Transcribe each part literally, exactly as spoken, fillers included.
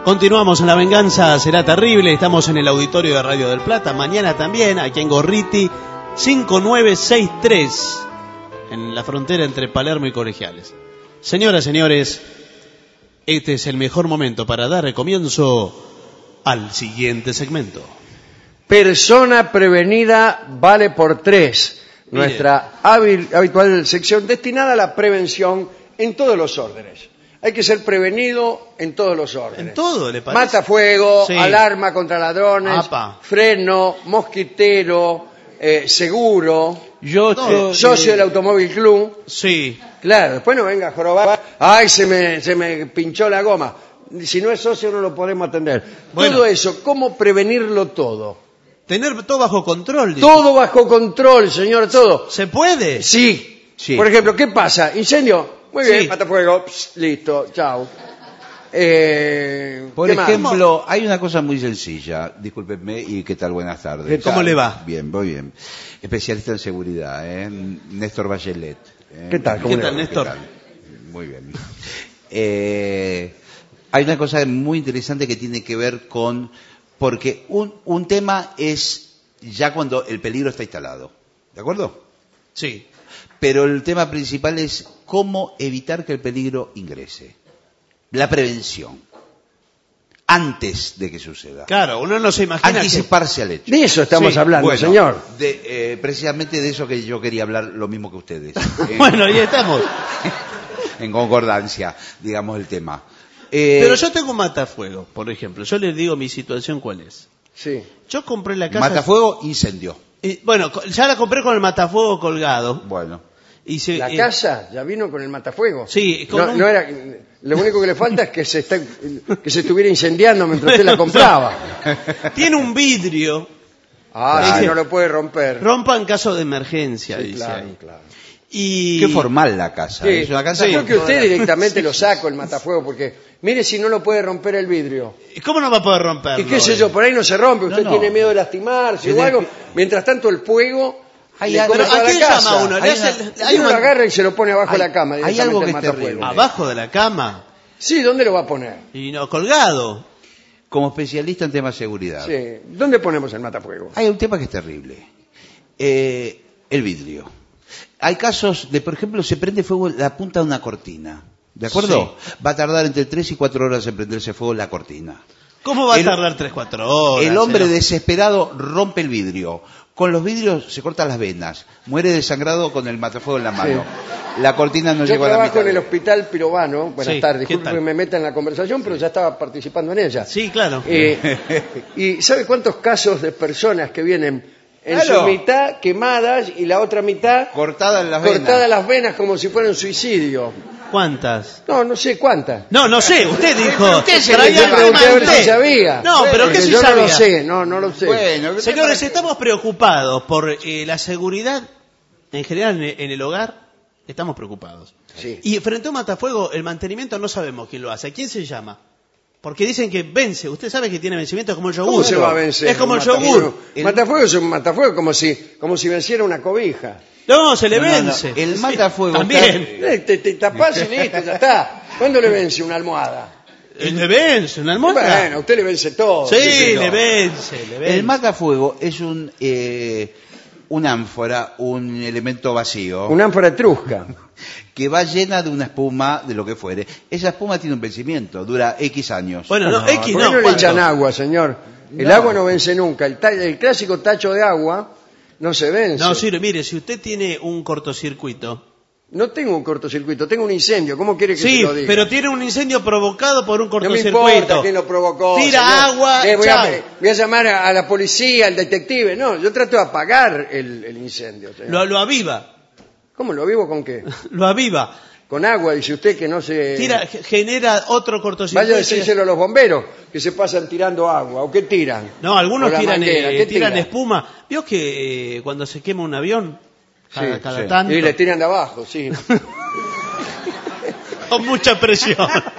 Continuamos en La Venganza Será Terrible. Estamos en el auditorio de Radio del Plata. Mañana también, aquí en Gorriti, cinco nueve seis tres, en la frontera entre Palermo y Colegiales. Señoras, señores, este es el mejor momento para dar comienzo al siguiente segmento. Persona prevenida vale por tres. Nuestra hábil, habitual sección destinada a la prevención en todos los órdenes. Hay que ser prevenido en todos los órdenes. ¿En todo, le parece? Matafuego, Sí. alarma contra ladrones, Apa. freno, mosquitero, eh, seguro, Yo, No, yo, socio eh, del Automóvil Club. Sí. Claro, después no venga a jorobar. Ay, se me, se me pinchó la goma. Si no es socio no lo podemos atender. Bueno. Todo eso, ¿cómo prevenirlo todo? Tener todo bajo control. dice. Todo bajo control, señor, todo. ¿Se puede? Sí. Sí. Por ejemplo, ¿qué pasa? ¿Incendio? Muy bien, Sí. matafuego. Pss, listo, chao. Eh, Por ¿qué más? ejemplo, hay una cosa muy sencilla. Discúlpenme y qué tal, buenas tardes. ¿Qué tal? ¿Cómo le va? Bien, muy bien. Especialista en seguridad, ¿eh? Néstor Bachelet. ¿eh? ¿Qué tal? ¿Cómo ¿Qué le tal, va? Néstor? tal? Muy bien. Eh, hay una cosa muy interesante que tiene que ver con... Porque un, un tema es ya cuando el peligro está instalado. ¿De acuerdo? Sí. Pero el tema principal es cómo evitar que el peligro ingrese. La prevención. Antes de que suceda. Claro, uno no se imagina que... Anticiparse al hecho. De eso estamos Sí, hablando, Bueno, señor. de, eh, precisamente de eso que yo quería hablar lo mismo que ustedes. Eh, Bueno, ahí estamos. en concordancia, digamos, el tema. Eh, Pero yo tengo un matafuego, por ejemplo. Yo les digo mi situación cuál es. Sí. Yo compré la casa... Matafuego, incendio. y, bueno, co- ya la compré con el matafuego colgado. Bueno. Y se, La eh, casa ya vino con el matafuego. Sí, con no, un- no era, lo único que le falta es que se, está, que se estuviera incendiando mientras usted la compraba. tiene un vidrio. Ah, Claro. sí, no lo puede romper. Rompa en caso de emergencia, Sí, dice claro, ahí. claro. Y... Qué formal la casa. Sí, Es una casa creo con que toda usted la- directamente lo saco el matafuego porque mire si no lo puede romper el vidrio. ¿Cómo no va a poder romperlo? Y qué sé yo, por ahí no se rompe, usted No, no. tiene miedo de lastimarse En o el algo. pi- Mientras tanto el fuego Hay le algo- come Pero, toda ¿a la quién casa. llama uno? Le Hay hace- una- hay Uno un- lo agarra y se lo pone abajo Hay- de la cama. hay directamente algo que el es matafuego. terrible. Abajo de la cama. Sí, ¿dónde lo va a poner? Y no, colgado. Como especialista en temas de seguridad. Sí. ¿Dónde ponemos el matafuego? Hay un tema que es terrible. Eh, el vidrio. Hay casos de, por ejemplo, se prende fuego la punta de una cortina. ¿De acuerdo? Va a tardar entre tres y cuatro horas en prenderse fuego la cortina. ¿Cómo va El- a tardar tres, cuatro horas? El hombre señor? desesperado rompe el vidrio. Con los vidrios se cortan las venas. Muere desangrado con el matafuego en la mano. La cortina no Yo llegó a la trabajo mitad. en el hospital Pirobano. Buenas Sí, tardes, ¿qué disculpe tal? que me meta en la conversación, pero ya estaba participando en ella. Sí, claro. Eh, ¿Y sabe cuántos casos de personas que vienen en Claro. su mitad quemadas y la otra mitad Cortada en las cortadas venas. las venas como si fuera un suicidio? ¿Cuántas? No, no sé cuántas. No, no sé, usted dijo. Usted se traía le el Yo llama tema pregunté a ver usted. si sabía. No, pero Porque ¿qué si yo no lo sabía? sé, no, no lo sé. Bueno, Señores, para- estamos preocupados por eh, la seguridad en general en, en el hogar. Estamos preocupados. Sí. Y frente a un matafuego, el mantenimiento no sabemos quién lo hace. ¿Quién se llama? Porque dicen que vence. Usted sabe que tiene vencimiento como el yogur. ¿Cómo se va a vencer? Es como un el yogur. matafuego? El- Matafuego es un matafuego como si, como si venciera una cobija. No, se le No, no, no. vence. El Sí, matafuego También. Eh, Te, te tapás y listo, ya está. ¿Cuándo le vence una almohada? Eh, Le vence, una almohada. Bueno, a usted le vence todo. Sí, qué sé yo. le vence, le vence. El matafuego es un, eh, un ánfora, un elemento vacío, Una ánfora etrusca. que va llena de una espuma, de lo que fuere. Esa espuma tiene un vencimiento, dura X años. Bueno, no, X ¿Por qué no. no le ¿cuánto? echan agua, señor? El No. agua no vence nunca. El, ta- el clásico tacho de agua no se vence. No, sí, mire, si usted tiene un cortocircuito. No tengo un cortocircuito, tengo un incendio. ¿Cómo quiere que Sí, se lo diga? pero tiene un incendio provocado por un no me cortocircuito. importa quién lo provocó. Tira señor. agua, Eh, voy, chao. a, voy a llamar a, a la policía, al detective. No, yo trato de apagar el, el incendio, señor. Lo, lo aviva, ¿Cómo lo vivo con qué? lo aviva. Con agua, dice usted que no se... Tira, ge- genera otro cortocircuito. Vaya a decírselo a los bomberos, que se pasan tirando agua. ¿O qué tiran? No, algunos O la tiran, manguera, eh, ¿qué tiran tiran? espuma. ¿Vio que eh, cuando se quema un avión, cada, Sí, cada sí. tanto, Y le tiran de abajo, sí. con mucha presión?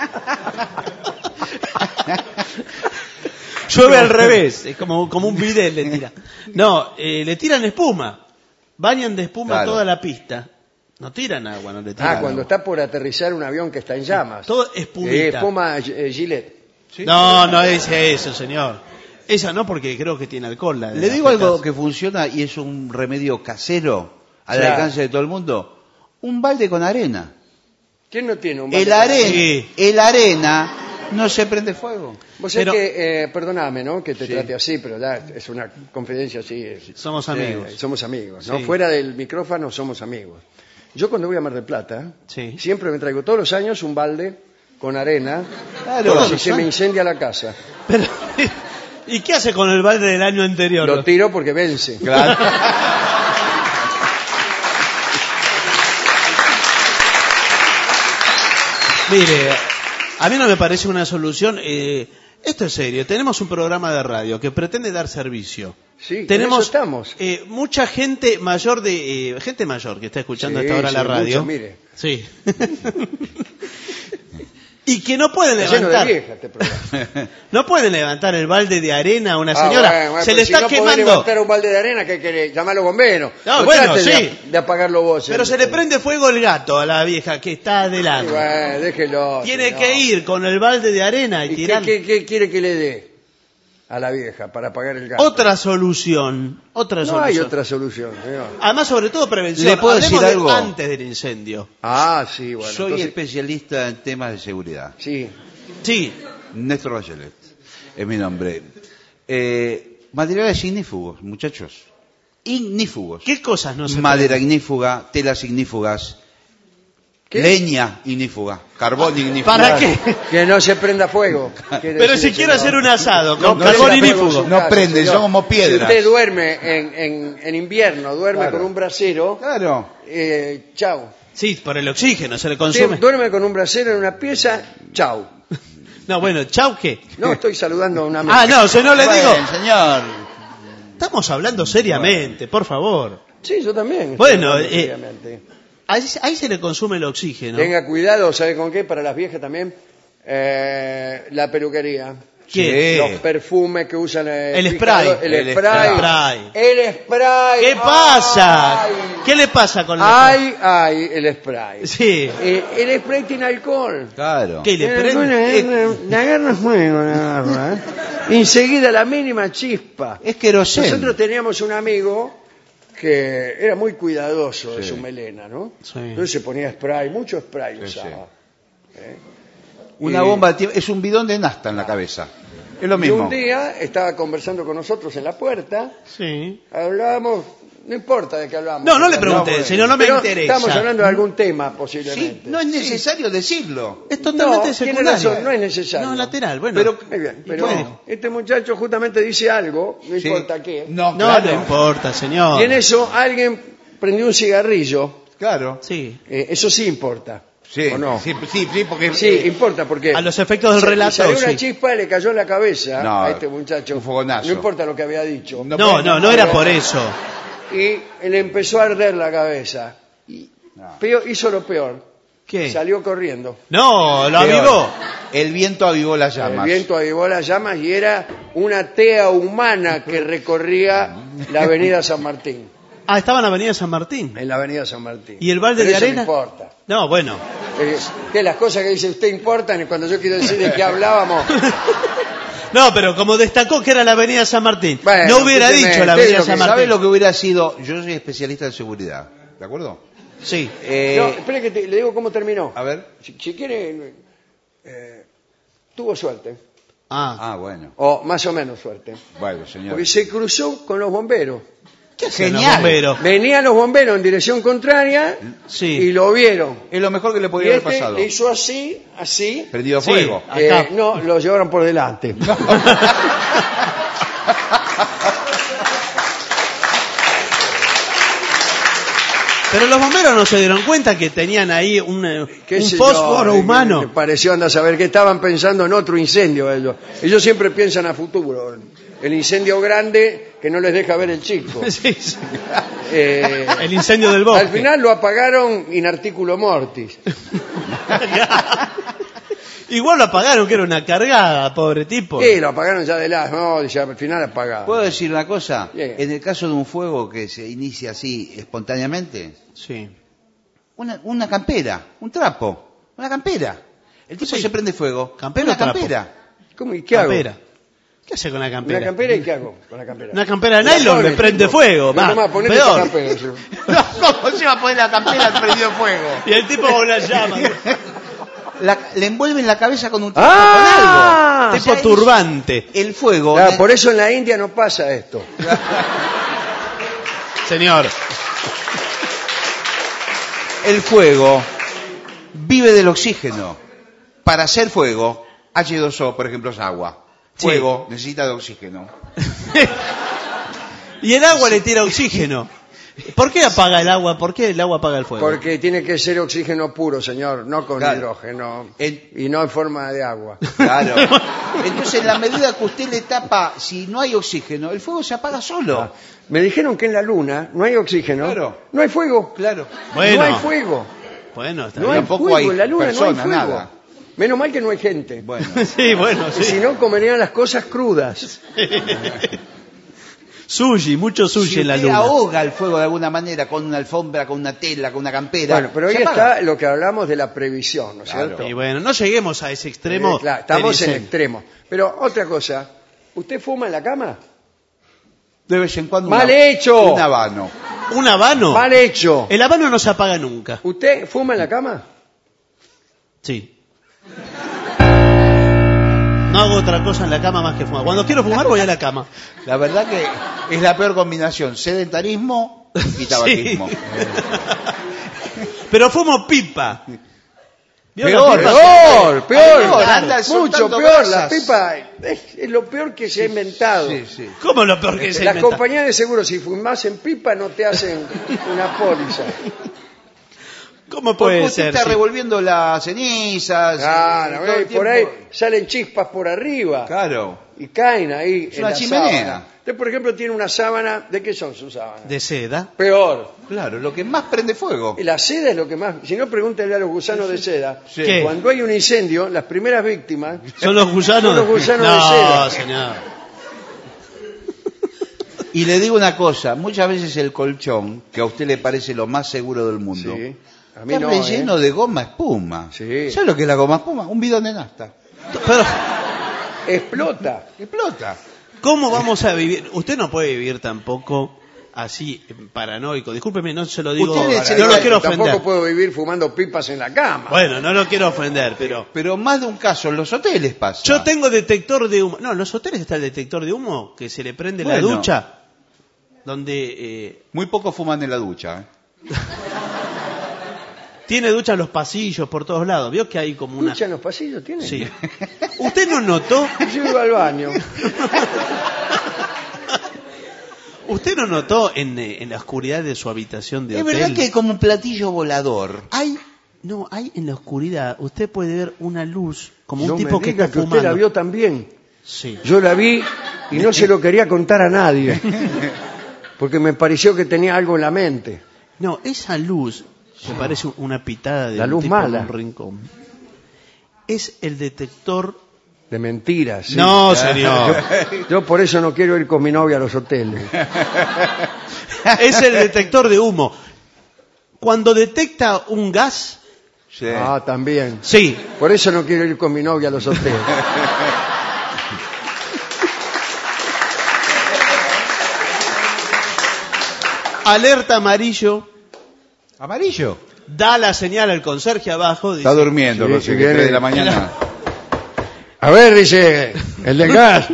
Llueve al revés, es como, como un bidet le tira. No, eh, le tiran espuma. Bañan de espuma Claro. toda la pista. No tiran agua, no le tiran Ah, agua. cuando está por aterrizar un avión que está en llamas. Todo espumita. Eh, espuma eh, Gillette. ¿Sí? No, no dice eso, señor. Esa no, porque creo que tiene alcohol. La de Le las digo algo petas. que funciona y es un remedio casero al Claro. alcance de todo el mundo. Un balde con arena. ¿Quién no tiene un El balde? arena, Sí. el arena no se prende fuego. Vos sabés Pero- que, eh, perdóname, ¿no? Que te Sí. trate así, pero ya es una confidencia así. es- Somos eh, amigos. somos amigos, ¿no? Sí. Fuera del micrófono somos amigos. Yo cuando voy a Mar del Plata, Sí. siempre me traigo todos los años un balde con arena, Claro. por si Todos se los me años. incendia la casa. Pero, ¿y qué hace con el balde del año anterior? Lo tiro porque vence. Claro. Mire, a mí no me parece una solución. Eh, esto es serio. Tenemos un programa de radio que pretende dar servicio. Sí, en Tenemos eso estamos. eh, mucha gente mayor de eh, gente mayor que está escuchando Sí, hasta ahora sí, la radio. mucho, mire. Sí. Y que no pueden Está lleno de levantar, vieja este programa. no pueden levantar el balde de arena a una Ah, señora. bueno, bueno, Se pero le si está no podés quemando. levantar un balde de arena, ¿qué querés? Llamar a los bomberos. No, No bueno, trate de, sí. de apagarlo vos. Pero eh. se le prende fuego el gato a la vieja que está Y adelante. bueno, déjelo. Tiene señor. que ir con el balde de arena y, ¿Y qué, tirar. qué- qué quiere que le dé a la vieja para apagar el gato? Otra solución. Otra No solución. hay otra solución, señor. Además, sobre todo prevención. ¿Le puedo Hablemos decir de algo? antes del incendio. Ah, sí, bueno. Soy entonces- especialista en temas de seguridad. Sí. Sí. Néstor Bachelet es mi nombre. Eh, materiales ignífugos, muchachos. Ignífugos. ¿Qué cosas no se Madera ignífuga, telas ignífugas, ¿Qué? leña ignífuga, carbón ignífugo. ¿Para qué? Que no se prenda fuego. quiere Pero decir, si quiere señor. hacer un asado No con prenda carbón fuego en ignífugo. su No casa, prende, señor. son como piedras. Si usted duerme en, en, en invierno, duerme Claro. con un brasero, Claro. eh, chau. Sí, por el oxígeno se le Usted consume. duerme con un brasero en una pieza, chau. No, bueno, chau, ¿qué? No, estoy saludando a una Ah, no, si no le digo. Bueno, señor. Estamos hablando seriamente, por favor. Sí, yo también. estoy Bueno, hablando eh, seriamente. Ahí, ahí se le consume el oxígeno. Tenga cuidado, ¿sabe con qué? Para las viejas también. Eh, la peluquería. ¿Qué? Los perfumes que usan eh, El fijador- spray. el, El spray. spray. El spray. ¿Qué pasa? Ay. ¿Qué le pasa con el Ay, ay, el spray. Sí. Eh, el spray tiene alcohol. Claro. ¿Qué le Eh, prende? bueno, Eh, eh, la agarra fuego, la agarra. ¿eh? Enseguida la mínima chispa. Es queroseno. Nosotros teníamos un amigo que era muy cuidadoso de Sí. su melena, ¿no? Sí. Entonces se ponía spray, mucho spray Sí, usaba. ¿eh? Una Y- bomba, de tie- es un bidón de nafta en la cabeza. Es lo Y mismo. un día estaba conversando con nosotros en la puerta, Sí. hablábamos, no importa de qué hablábamos. No, no le Hablábamos- pregunte, señor, no me Pero interesa. Estamos hablando de algún tema, Sí, posiblemente. no es necesario decirlo. Es totalmente No, tiene secundario. razón, no es necesario. No, lateral, bueno. Pero- Muy bien, pero Bueno. este muchacho justamente dice algo, no Sí. importa qué. No, no, claro. no importa, señor. Y en eso alguien prendió un cigarrillo, Claro. Sí. eh, eso sí importa. Sí, ¿O no? sí, sí, sí, porque Sí, eh, importa porque A los efectos del sa- relato, salió una sí. chispa y le cayó en la cabeza No, a este muchacho. un fogonazo. No importa lo que había dicho. No, No, no, no era por eso. Y le empezó a arder la cabeza. Y No. peor- hizo lo peor. ¿Qué? Salió corriendo. No, lo peor. avivó. El viento avivó las llamas. El viento avivó las llamas y era una tea humana que recorría la avenida San Martín. Ah, estaba en la avenida San Martín. En la avenida San Martín. ¿Y el balde Pero de eso arena? No importa. No, bueno. Eh, que las cosas que dice usted importan y cuando yo quiero decir de qué hablábamos. No, pero como destacó que era la avenida San Martín, Bueno, no hubiera escúcheme, dicho la usted avenida lo que San ¿Sabe Martín. lo que hubiera sido? Yo soy especialista en seguridad. ¿De acuerdo? Sí. Eh, No, espere que te- le digo cómo terminó. a ver. Si, si quiere, eh, tuvo suerte. Ah, Ah, bueno. O más o menos suerte. Bueno, señor. Porque se cruzó con los bomberos. ¿qué hacen los Genial. bomberos? Venían los bomberos en dirección contraria Sí. y lo vieron. Es lo mejor que le Y podría haber este pasado. le hizo así, así. Prendido Sí. fuego. eh, Acá. no, lo llevaron por delante. Pero los bomberos no se dieron cuenta que tenían ahí un, eh, ¿Qué un sé fósforo yo? humano. Me pareció, anda a saber que estaban pensando en otro incendio ellos. Ellos siempre piensan a futuro. El incendio grande que no les deja ver el chico. Sí, sí. Eh, El incendio del bosque. al final lo apagaron in articulo mortis. Igual lo apagaron, que era una cargada, pobre tipo. Sí, lo apagaron ya de las... No, dice, al final apagado. ¿Puedo decir una cosa? Bien. En el caso de un fuego que se inicia así espontáneamente, Sí. una, una campera, un trapo, una campera. El tipo Sí. se prende fuego. ¿Campera una o trapo? campera. ¿Cómo? ¿Y qué hago? Campera. ¿Qué hace con la campera? ¿Una campera y qué hago con la campera? Una campera de La nylon pone, le prende tipo, fuego. no, Va, toma, ponete peor. esa campera, sí. No, ¿cómo se va a poner la campera prendido fuego? Y el tipo con una llama. La- le envuelven la cabeza con un tipo ¡Ah! con algo. Tipo O sea, turbante. El fuego. Claro, la- por eso en la India no pasa esto. Señor. El fuego vive del oxígeno. Para hacer fuego, hache dos o, por ejemplo, es agua. Sí. Fuego necesita de oxígeno. Y el agua le tira oxígeno. ¿Por qué apaga el agua? ¿Por qué el agua apaga el fuego? Porque tiene que ser oxígeno puro, señor, no con Claro. hidrógeno. El- Y no en forma de agua. Claro. Entonces, en la medida que usted le tapa, si no hay oxígeno, el fuego se apaga solo. Me dijeron que en la luna no hay oxígeno. Claro. No hay fuego. Claro. Bueno. No hay fuego. Bueno, está No bien. hay Tampoco fuego. hay En la luna persona, no hay fuego. nada. Menos mal que no hay gente. Bueno. Sí, bueno, Si sí. no, comerían las cosas crudas. Sushi, mucho sushi Si en la usted luna. ahoga el fuego de alguna manera, con una alfombra, con una tela, con una campera. Bueno, pero ahí se apaga. está lo que hablamos de la previsión, ¿no es Claro. cierto? Y bueno, no lleguemos a ese extremo. Eh, claro, estamos del en incendio. extremo. Pero otra cosa, ¿usted fuma en la cama? De vez en cuando. ¡Mal una- hecho! Un habano. ¿Un habano? Mal hecho. El habano no se apaga nunca. ¿Usted fuma en la cama? Sí. No hago otra cosa en la cama más que fumar. Cuando quiero fumar voy a la cama. La verdad que es la peor combinación. Sedentarismo y tabaquismo. Sí. Pero fumo pipa. ¿Vio la Peor, pipa? Peor, peor, Peor, anda mucho soltando peor. La brasas. pipa es, es lo peor que se ha inventado. Sí, sí. ¿Cómo lo peor que se Las inventa? compañías de seguro, si fumas en pipa, no te hacen una póliza. ¿Cómo Porque puede usted ser? está Sí. revolviendo las cenizas. Claro, todo el eh, por ahí tiempo. salen chispas por arriba Claro. y caen ahí Es en una la chimenea. sábana. Usted, por ejemplo, tiene una sábana. ¿De qué son sus sábanas? De seda. Peor. Claro, lo que más prende fuego. Y la seda es lo que más. Si no, pregúntenle a los gusanos de seda. Sí. ¿Qué? Cuando hay un incendio, las primeras víctimas. ¿Son los gusanos? Son los gusanos no, de seda. señor. Y le digo una cosa, muchas veces el colchón, que a usted le parece lo más seguro del mundo, Sí. A mí está no, relleno ¿eh? de goma espuma. Sí. ¿Sabe lo que es la goma espuma? Un bidón de nafta. Pero, Explota. Explota. ¿cómo vamos a vivir? Usted no puede vivir tampoco así, paranoico. Discúlpeme, no se lo digo. Usted le- No se lo le- quiero Tampoco ofender. puedo vivir fumando pipas en la cama. Bueno, no lo quiero ofender, pero... Pero más de un caso en los hoteles pasa. Yo tengo detector de humo. No, en los hoteles está el detector de humo que se le prende en la Bueno. ducha. Donde eh, Muy poco fuman en la ducha. ¿eh? tiene ducha en los pasillos por todos lados. ¿Vio que hay como una... ¿Ducha en los pasillos tiene? Sí. ¿Usted no notó? Yo iba al baño. ¿Usted no notó en, eh, en la oscuridad de su habitación de Es hotel? verdad que hay como un platillo volador. Hay... No, hay en la oscuridad. Usted puede ver una luz como No un tipo me que diga está que usted fumando. la vio también. Sí. Yo la vi y no se lo quería contar a nadie. Porque me pareció que tenía algo en la mente. No, esa luz, me parece una pitada de La un luz tipo mala. en un rincón. Es el detector... De mentiras. sí. No, señor. Yo por eso no quiero ir con mi novia a los hoteles. Es el detector de humo. Cuando detecta un gas... Sí. Ah, también. Sí. Por eso no quiero ir con mi novia a los hoteles. Alerta amarillo. Amarillo. Da la señal al conserje abajo. Dice, Está durmiendo, Sí, no sí, sé, que viene. tres de la mañana. A ver, dice, el del gas.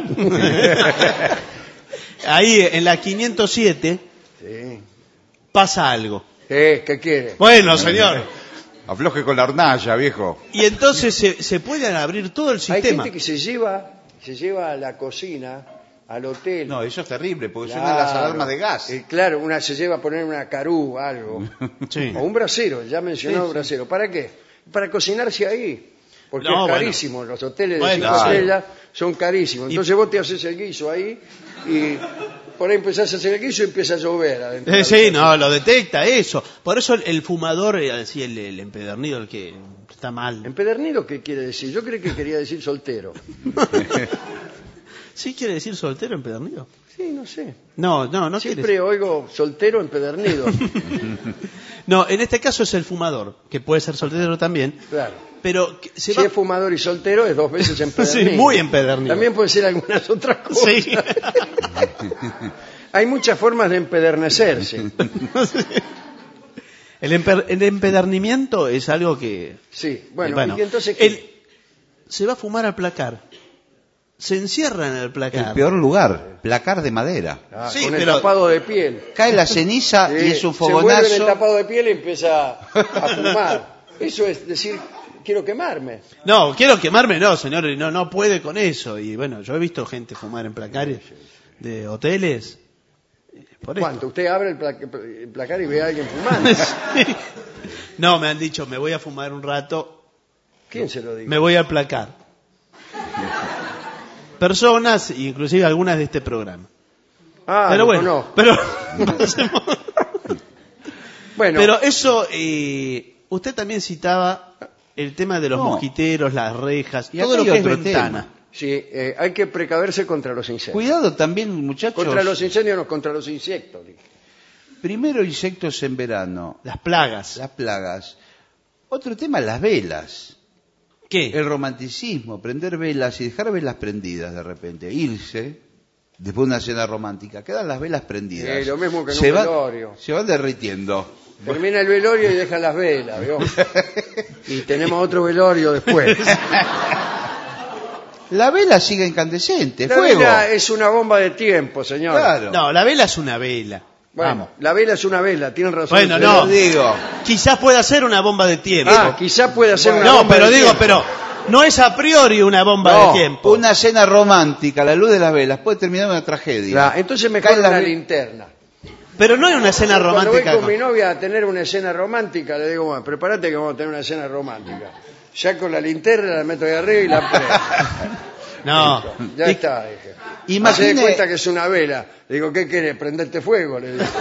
ahí en la quinientos siete Sí. pasa algo. Eh, ¿Qué quiere? Bueno, señor. Afloje con la hornalla, viejo. Y entonces se, se pueden abrir todo el Hay sistema. gente que se lleva, se lleva a la cocina, al hotel. No, eso es terrible, porque Claro. suenan las alarmas de gas. Eh, claro, una se lleva a poner una carú, algo. Sí. O un brasero, ya mencionó brasero. ¿Para qué? Para cocinarse ahí. Porque No, es bueno. carísimo. Los hoteles de Bueno, cinco claro. estrellas son carísimos. Entonces vos te haces el guiso ahí y por ahí empezás a hacer el guiso y empieza a llover adentro. Eh, sí, no, lo detecta eso. Por eso el, el fumador, eh, así el, el empedernido, el que está mal. ¿Empedernido qué quiere decir? Yo creí que quería decir soltero. ¿Sí quiere decir soltero empedernido? Sí, no sé. No, no, no Siempre quieres. oigo soltero empedernido. No, en este caso es el fumador, que puede ser soltero también. Claro. Pero que se Si va... es fumador y soltero es dos veces empedernido. Sí, muy empedernido. También puede ser algunas otras cosas. Sí. Hay muchas formas de empedernecerse. El, emper- el empedernimiento es algo que... Sí, bueno, bueno, ¿y entonces qué? él se va a fumar al placar. Se encierra en el placar. El peor lugar, placar de madera. Ah, sí, con el pero- tapado de piel. Cae la ceniza Sí, y es un se vuelve en el fogonazo. tapado de piel y empieza a fumar. Eso es decir, quiero quemarme. No, quiero quemarme, no, señor, no, no puede con eso. Y bueno, yo he visto gente fumar en placares de hoteles. Por esto. ¿Cuánto? Usted abre el, pla- el placar y ve a alguien fumando. Sí. No, me han dicho, me voy a fumar un rato, ¿Quién se lo dijo? me voy al placar. Personas, inclusive algunas de este programa. Ah, pero lo bueno, conozco. pero, Bueno, pero eso, eh, usted también citaba el tema de los No. mosquiteros, las rejas, Y todo acá lo que hay es otro ventana. sí, eh, hay que precaverse contra los incendios. Cuidado también, muchachos. Contra los incendios, no, contra los insectos. dije. Primero insectos en verano, Las plagas. las plagas. Otro tema, las velas. ¿Qué? El romanticismo, prender velas y dejar velas prendidas de repente. Irse, después de una cena romántica, quedan las velas prendidas. Sí, lo mismo que en se un van- velorio. Se van derritiendo. Termina el velorio y dejan las velas, ¿vio? Y tenemos otro velorio después. La vela sigue incandescente, La fuego. vela es una bomba de tiempo, señor. Claro. No, la vela es una vela. Bueno, Vamos. la vela es una vela, tienen razón. Bueno, ustedes. no. Te lo digo. Quizás pueda ser una bomba de tiempo. Ah, quizá pueda ser una no, bomba pero de digo, tiempo. pero no es a priori una bomba No, de tiempo. Una cena romántica, la luz de las velas, puede terminar en una tragedia. Claro, entonces me Cae cae la una ve- linterna. Pero no hay una escena Cuando voy romántica. con con- mi novia a tener una escena romántica, le digo, bueno, prepárate que vamos a tener una escena romántica. Saco la linterna, la meto ahí arriba y la prendo. No. Ya Y- está, dije. Imagine- Hace cuenta que es una vela. Le digo, ¿qué querés? ¿Prenderte fuego? Le digo.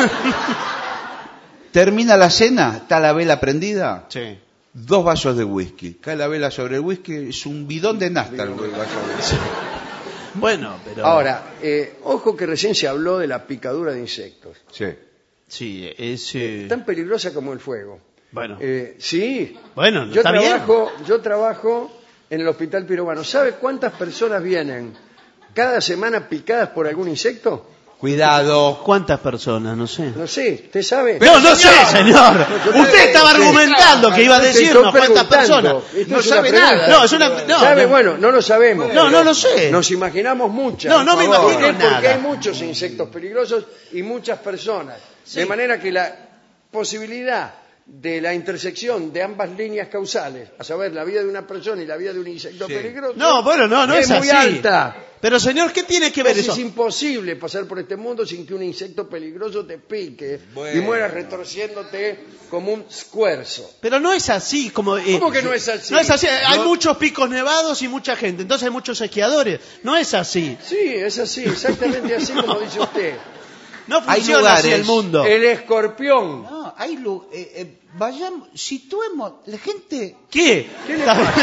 Termina la cena, está la vela prendida, Sí. dos vasos de whisky. Cae la vela sobre el whisky, es un bidón de nafta el vaso de whisky. Bueno, pero. Ahora, eh, ojo que recién se habló de la picadura de insectos. Sí. Sí, es. eh, Tan peligrosa como el fuego. Bueno. Eh, sí. Bueno, no Yo está bien. trabajo, yo trabajo en el Hospital Pirovano. ¿Sabe cuántas personas vienen cada semana picadas por algún insecto? Cuidado. ¿Cuántas personas? No sé. No sé, ¿usted sabe? No, no sé, señor. yo te- Usted estaba sí. argumentando que iba a Te decirnos estoy cuántas preguntando. personas. Esto No es una sabe pregunta. nada. No, es una. No, ¿Sabe? no. Bueno, no lo sabemos. No, no pero lo sé. Nos imaginamos muchas. No, no me ¿Por imagino qué? nada. Porque hay muchos insectos peligrosos y muchas personas. De manera que la posibilidad de la intersección de ambas líneas causales, a saber, la vida de una persona y la vida de un insecto Sí. peligroso, No, bueno, no, no es, es muy así. alta. Pero, señor, ¿qué tiene que ver Es eso? imposible pasar por este mundo sin que un insecto peligroso te pique y Bueno. mueras retorciéndote como un escuerzo. Pero no es así. Como, eh, ¿Cómo que no es así? No es así. Hay No. muchos picos nevados y mucha gente. Entonces hay muchos esquiadores. No es así. Sí, es así, exactamente así como dice usted. No Hay funciona lugares- así el mundo. El escorpión. No, hay lu- eh, eh, vayamos, situemos, la gente, ¿Qué? ¿Qué le Está bien.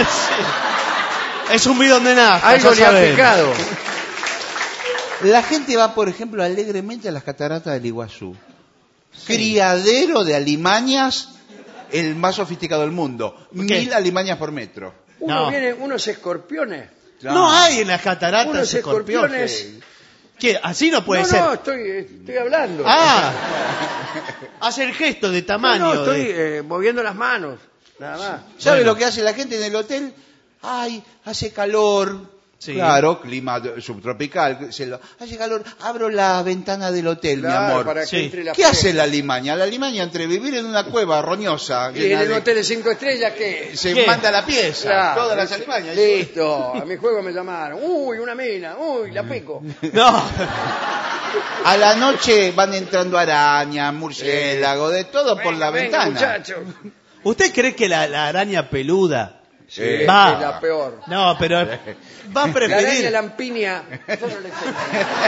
Es un bidón de nafta. Algo ya le ha sabemos. picado. la gente va, por ejemplo, alegremente a las cataratas del Iguazú. Criadero de alimañas, el más sofisticado del mundo. ¿Qué? Mil alimañas por metro. Uno No. viene, unos escorpiones. No hay en las cataratas Unos escorpiones. escorpiones. ¿Qué? Así no puede no, ser. no, estoy, estoy hablando. Ah, hace el gesto de no, tamaño. no, estoy de- eh, moviendo las manos. Nada más. ¿Sabe Bueno. lo que hace la gente en el hotel? Ay, hace calor. Sí. Claro, clima subtropical. se lo- Hace calor. Abro la ventana del hotel, Claro, mi amor. para que Sí. entre la ¿Qué fresca. hace la limaña? La limaña, entre vivir en una cueva roñosa, Y en llena el de- hotel de cinco estrellas, ¿qué? se ¿Qué? manda la pieza, Claro, todas las alimañas. Listo, a mi juego me llamaron. Uy, una mina, uy, la pico. No. A la noche van entrando arañas, murciélagos, de todo por Venga, la venga, ventana. muchacho. ¿Usted cree que la, la araña peluda Sí, va? es la peor. No, pero va a La araña preferir lampinia. yo no le sé.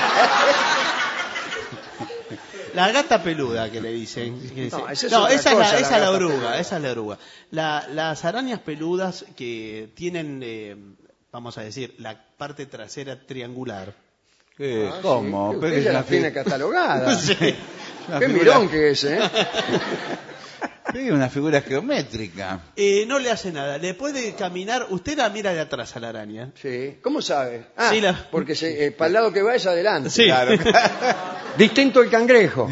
la gata peluda que le dicen. Que No, dice- esa es No, otra esa, es cosa, la, la esa es la gata oruga, peluda. esa es la oruga. La- las arañas peludas que tienen, eh, vamos a decir, la parte trasera triangular. ¿Qué? Ah, ¿Cómo? sí, Pero usted es ya una las tiene fi- catalogadas. Sí. una Qué figura- mirón que es, ¿eh? Es una figura geométrica. Eh, no le hace nada. Le puede caminar. Usted la mira de atrás a la araña. Sí. ¿Cómo sabe? Ah, Sí, la- porque se, eh, para el lado que va es adelante. Sí. Claro. Distinto el cangrejo.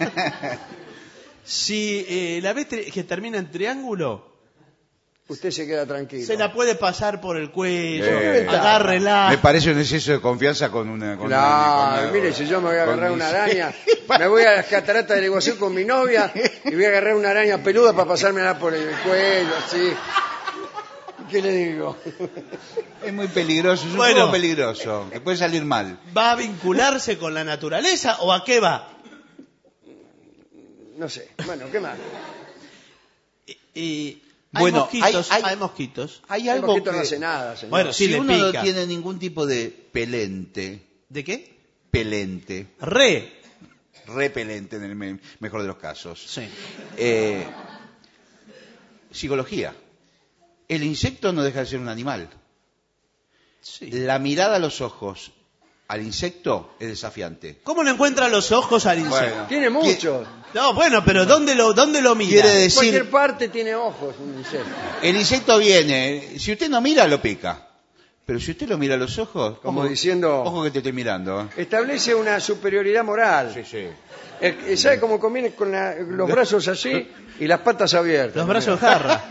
Si eh, la ve tri- que termina en triángulo, Usted se queda tranquilo. se la puede pasar por el cuello, Eh, agárrela. Me parece un exceso de confianza con una... Con Claro, una- con mire, una- si yo me voy a con agarrar mis- una araña, me voy a las cataratas del Iguazú con mi novia y voy a agarrar una araña peluda para pasármela por el cuello, así. ¿Qué le digo? Es muy peligroso, es un Bueno. juego peligroso, que puede salir mal. ¿Va a vincularse con la naturaleza o a qué va? No sé. Bueno, ¿qué más? Y hay Bueno, mosquitos, hay- hay, hay- mosquitos. Hay El algo mosquito que... no hace nada, señor. Bueno, sí, si le uno pica. no tiene ningún tipo de pelente, ¿De qué? pelente, Re. repelente en el me- mejor de los casos. Sí. Eh, psicología. El insecto no deja de ser un animal. Sí. La mirada a los ojos al insecto es desafiante. ¿Cómo le encuentra los ojos al insecto? Bueno. Tiene muchos. No, bueno, pero ¿dónde lo, dónde lo mira? Quiere En decir, cualquier parte tiene ojos un insecto. el insecto viene, si usted no mira, lo pica. Pero si usted lo mira a los ojos, Como ojo, diciendo- ojo que te estoy mirando. Establece una superioridad moral. Sí, sí. Eh, ¿Sabe cómo conviene con la- los brazos así y las patas abiertas? Los brazos de jarra.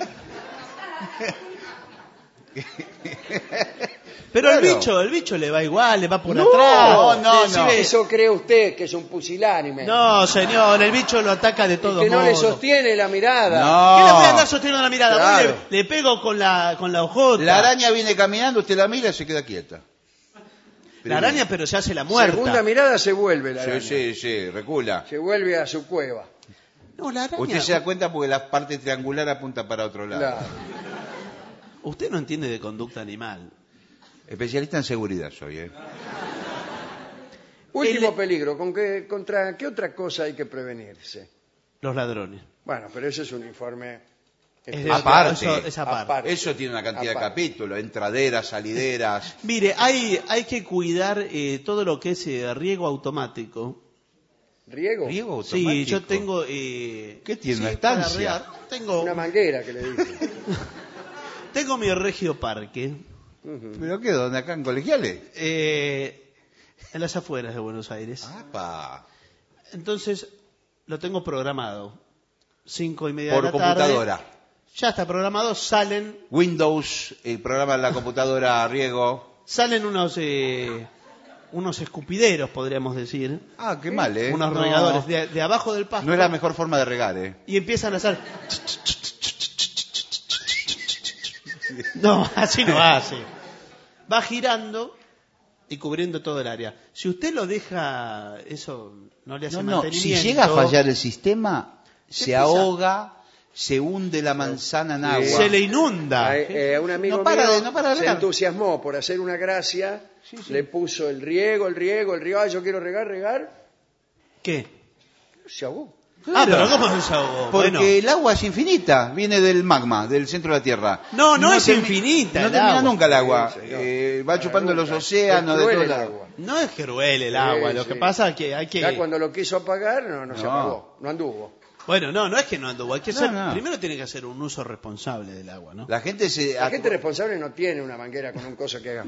Pero el Claro. bicho, el bicho le va igual, le va por No, atrás. no, no, Sí, no. ve- Eso cree usted que es un pusilánime. No, señor, el bicho lo ataca de todos que no modos. le sostiene la mirada. No. ¿Qué le voy a andar sosteniendo la mirada? Voy, Claro. le, le pego con la, con la hojota. La araña viene caminando, usted la mira y se queda quieta. La araña, pero se hace la muerta. Segunda mirada se vuelve la Sí, araña. sí, sí, recula. Se vuelve a su cueva. No, la araña. Usted se da cuenta porque la parte triangular apunta para otro lado. Claro. Usted no entiende de conducta animal. Especialista en seguridad soy, ¿eh? Último El- peligro. ¿Con qué, ¿Contra qué otra cosa hay que prevenirse? Los ladrones. Bueno, pero ese es un informe... Es de- Aparte. eso- esa parte. Aparte. Eso tiene una cantidad Aparte. de capítulos, entraderas, salideras. Mire, hay, hay que cuidar eh, todo lo que es eh, riego automático. ¿Riego? Riego automático. Sí, yo tengo... eh, ¿Qué tiene, sí, una estancia? para regar. Tengo, Una manguera que le dicen. tengo mi regio parque Ujú. ¿Pero qué? ¿Dónde? ¿Acá en colegiales? eh, en las afueras de Buenos Aires. ¡Apa! Entonces, lo tengo programado. Cinco y media Por de la tarde. computadora. Ya está programado, salen, Windows, el programa de la computadora riego. salen unos eh, unos escupideros, podríamos decir. Ah, qué mal, ¿eh? Unos No, regadores de, de abajo del pasto. No es la mejor forma de regar, ¿eh? Y empiezan a hacer... No, así no hace. Va girando y cubriendo todo el área. Si usted lo deja, eso no le hace No, no, si mantenimiento. llega a fallar el sistema, se empieza- ahoga, se hunde la manzana en agua. Se le inunda. A, eh, a un amigo No para mío de- no para de se regar. entusiasmó por hacer una gracia, le puso el riego, el riego, el riego, ah, yo quiero regar, regar, ¿Qué? se ahogó. Ah, pero ¿cómo se desahogó? Porque Bueno. el agua es infinita, viene del magma, del centro de la Tierra. No, no es termi- infinita No el termina agua. nunca el agua. Sí, señor. Eh, va No, chupando nunca. los océanos, Es de cruel todo el lado. agua. No es cruel el agua, lo Sí, que sí. pasa es que hay que... Ya cuando lo quiso apagar, no, no, se No. apagó, no anduvo. Bueno, no, no es que no anduvo, hay que No, ser... no. Primero tiene que hacer un uso responsable del agua, ¿no? La gente se... La gente responsable no tiene una manguera con un coso que haga.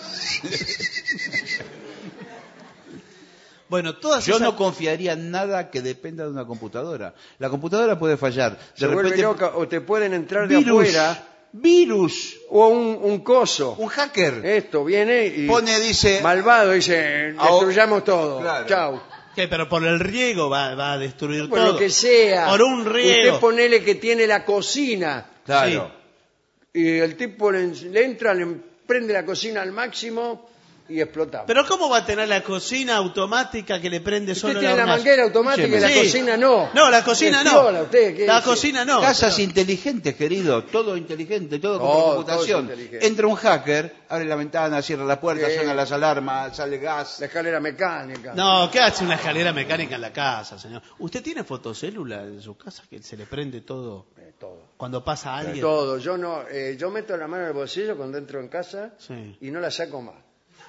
Bueno, todas Yo esas... no confiaría en nada que dependa de una computadora. La computadora puede fallar. Se De vuelve repente, loca o te pueden entrar de virus, afuera virus, o un, un coso. un hacker. Esto viene y Pone, dice... malvado dice, Ah, o- destruyamos todo. Claro. Chau. ¿Qué? Pero por el riego va, va a destruir Por todo. lo que sea. Por un riego. Usted ponele que tiene la cocina Claro. y el tipo le, le entra, le prende la cocina al máximo y explotamos. Pero ¿cómo va a tener la cocina automática que le prende Usted solo tiene la hornalla? manguera automática y la Sí. cocina no. No, la cocina no. Gestiona usted, ¿qué La dice? cocina no. Casas pero- inteligentes, querido, todo inteligente, todo con Todo, computación. todo es inteligente. Entra un hacker, abre la ventana, cierra la puerta, Sí. suenan las alarmas, sale gas. La escalera mecánica. No, ¿qué hace una escalera mecánica en la casa, señor? ¿Usted tiene fotocélula en su casa que se le prende todo Eh, todo. cuando pasa alguien? Todo. Yo no, eh, yo meto la mano en el bolsillo cuando entro en casa Sí. y no la saco más.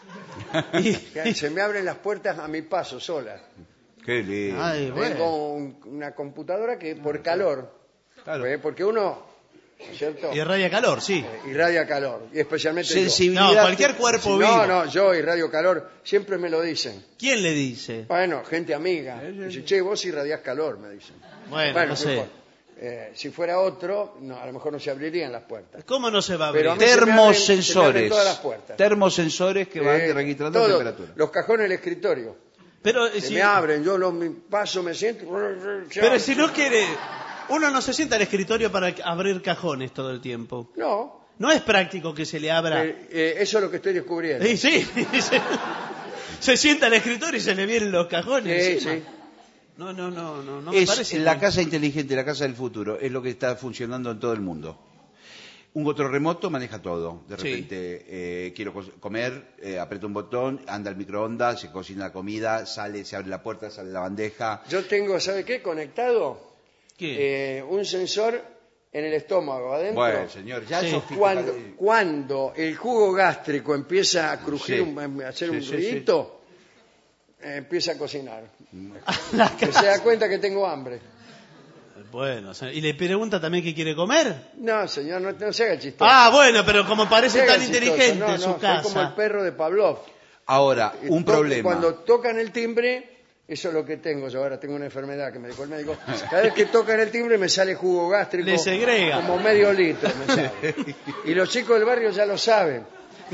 Y- Que Se me abren las puertas a mi paso sola. Qué lindo. Ay, bueno. Tengo un- una computadora que por calor, Claro. ¿eh? porque uno, ¿cierto? Y irradia calor, sí. Eh, irradia calor, y especialmente yo. Sensibilidad. No, cualquier cuerpo Si vivo. no, no, yo irradio calor, siempre me lo dicen. ¿Quién le dice? Bueno, gente amiga. Dice, che, vos irradiás calor, me dicen. Bueno, no sé. importa. Eh, si fuera otro, no, a lo mejor no se abrirían las puertas. ¿Cómo no se va a abrir? Pero a mí se me abren- se me abren Termosensores. todas las puertas. Termosensores que van Eh, registrando todo, temperatura. Los cajones del escritorio. Pero, eh, Se si, me abren, yo lo me paso, me siento. pero si no quiere... Uno no se sienta al escritorio para abrir cajones todo el tiempo. No, No es práctico que se le abra... eh, eh, eso es lo que estoy descubriendo. Sí, sí. se, se sienta al escritorio y se le vienen los cajones. Sí, encima. sí. No, no, no, no, no me Es parece. la muy- casa inteligente, la casa del futuro, es lo que está funcionando en todo el mundo. Un control remoto maneja todo. De Sí. repente, eh, quiero co- comer, eh, aprieto un botón, anda el microondas, se cocina la comida, sale, se abre la puerta, sale la bandeja. Yo tengo, ¿sabe qué? Conectado ¿Qué? eh, un sensor en el estómago, adentro. Bueno, señor, ya Sí. sofisticado. Cuando, cuando el jugo gástrico empieza a crujir, Sí. un- a hacer Sí, un sí, ruidito, eh, empieza a cocinar. La Que casa- se da cuenta que tengo hambre. Bueno, se- y le pregunta también qué quiere comer. No, señor, no, no se haga chistoso. Ah, bueno, pero como parece Se haga tan chistoso. inteligente no, en su no, soy casa. como el perro de Pavlov. Ahora, un To- problema. Cuando tocan el timbre, eso es lo que tengo yo. Ahora tengo una enfermedad que me dijo el médico. Cada vez que tocan el timbre me sale jugo gástrico. Le segrega. Como medio litro me sale. Y los chicos del barrio ya lo saben.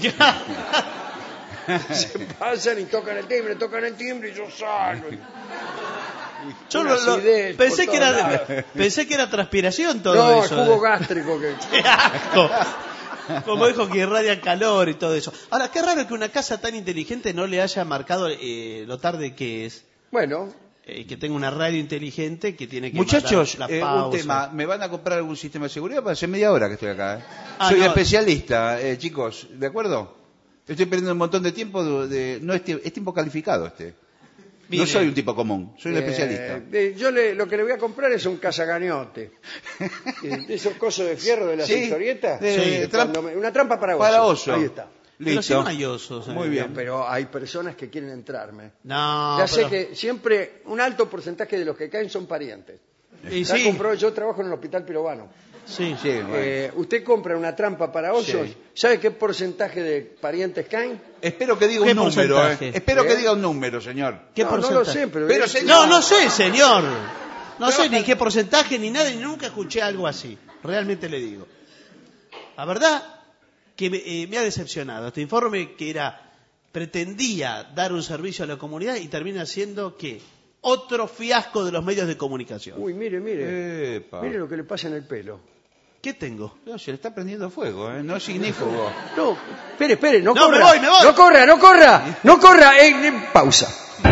Se pasan y tocan el timbre, tocan el timbre y yo salgo. Yo Una lo- lo- acidez pensé, por que todos era, lados. pensé que era transpiración todo No, el eso. jugo gástrico que... ¡Qué asco! Como dijo que irradia calor y todo eso. Ahora, qué raro que una casa tan inteligente no le haya marcado eh, lo tarde que es. Bueno, Eh, que tenga una radio inteligente que tiene que Muchachos, mandar la eh, un pausa. tema. ¿Me van a comprar algún sistema de seguridad? Para hace media hora que estoy acá. ¿eh? Ah, Soy no. especialista, eh, chicos. ¿De acuerdo? Estoy perdiendo un montón de tiempo. De, de- no es, tie- es tiempo calificado este. Mire, No soy un tipo común. Soy un eh, especialista. eh, yo le- lo que le voy a comprar es un cazagañote. Eh, Esos cosos de fierro de las Sí, historietas. de- Sí, de trampa- cuando me- una trampa para oso. Para oso. Ahí está. Pero si Listo. no hay osos. eh. Muy bien. Pero hay personas que quieren entrarme. No, ya sé pero- que siempre un alto porcentaje de los que caen son parientes. Y Ya sí, compró- yo trabajo en el hospital pirobano. sí. Sí, bueno. Eh, usted compra una trampa para osos, Sí. ¿sabe qué porcentaje de parientes caen? Espero que diga ¿Qué un número. porcentaje? Eh. Espero ¿Eh? que diga un número, señor. ¿Qué no, no lo porcentaje? sé, pero... Pero, es- señor- No, no sé, señor. No sé Trabaja- ni qué porcentaje ni nada, y nunca escuché algo así. Realmente le digo. La verdad que me, eh, me ha decepcionado este informe que era pretendía dar un servicio a la comunidad y termina siendo ¿qué? Otro fiasco de los medios de comunicación. Uy, mire, mire. Epa. Mire lo que le pasa en el pelo. ¿Qué tengo? No, se le está prendiendo fuego, ¿eh? No es ignífugo. No, espere, espere, no, No, corra. me voy, me voy. No corra, no corra, no corra. Eh, eh, pausa.